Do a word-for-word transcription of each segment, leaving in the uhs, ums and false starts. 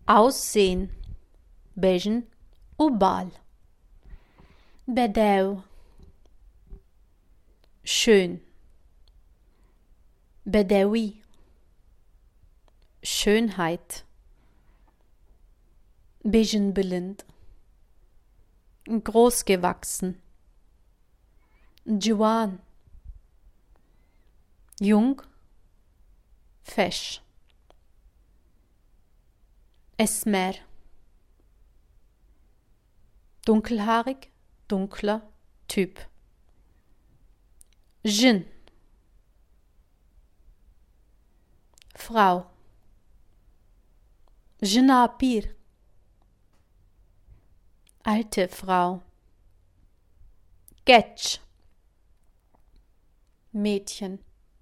Aussehen. Bejn u bal. Bedew. Schön. Bedewi. Schönheit. Bejn blind. Großgewachsen. Juan. Jung. Fesch. Esmer. Dunkelhaarig, dunkler Typ. Jin. Frau. Jinapir. Alte Frau. Getsch. Mädchen.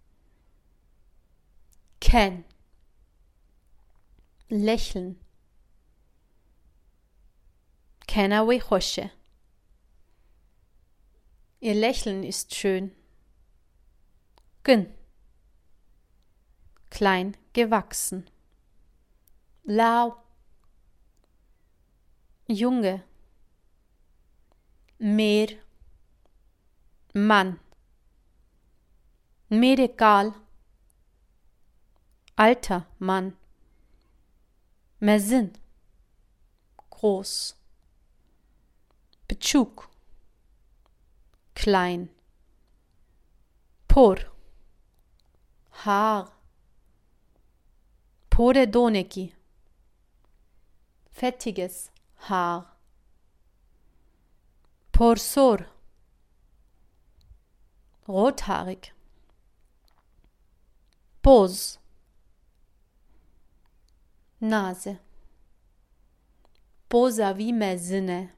Ken. Lächeln. Kenawe Hosche. Ihr Lächeln ist schön. Gün. Klein gewachsen. Lau. Junge. Meer. Mann. Medikal. Alter Mann. Mezin. Groß. Betschuk. Klein. Por. Haar. Pore doneki. Fettiges Haar. Porsor. Rothaarig. Pose. Nase. Posa wie Mezine.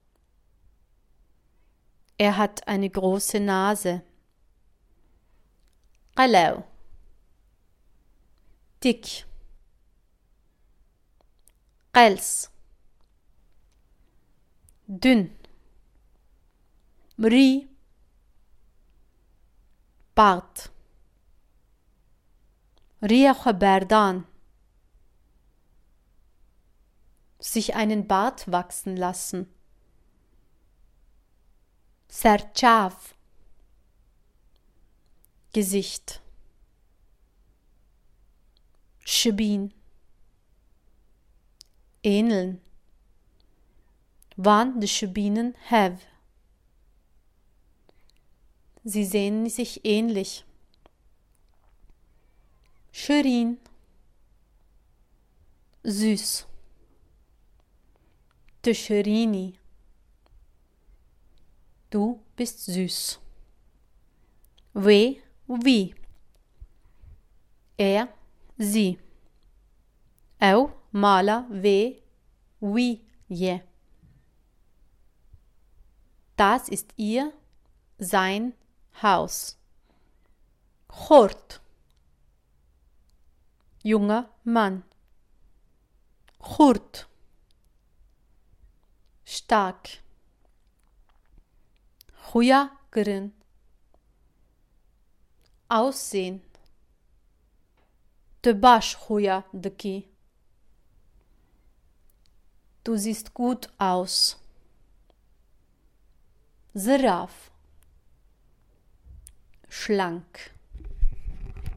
Er hat eine große Nase. Qalau. Dick. Qels. Dünn. Mri. Bart. Riach berdan. Sich einen Bart wachsen lassen. Serchav. Gesicht. Schbin. Ähneln. Wann de Schbinen have. Sie sehen sich ähnlich. Schörin. Süß. Tscherini. Du bist süß. We, wie. Er, sie. Au, mala, we, wie, je. Das ist ihr, sein Haus. Chort. Junger Mann. Churt. Stark. Chuja grin. Aussehen. De bash chuja deki. Du siehst gut aus. Zeraf. Schlank.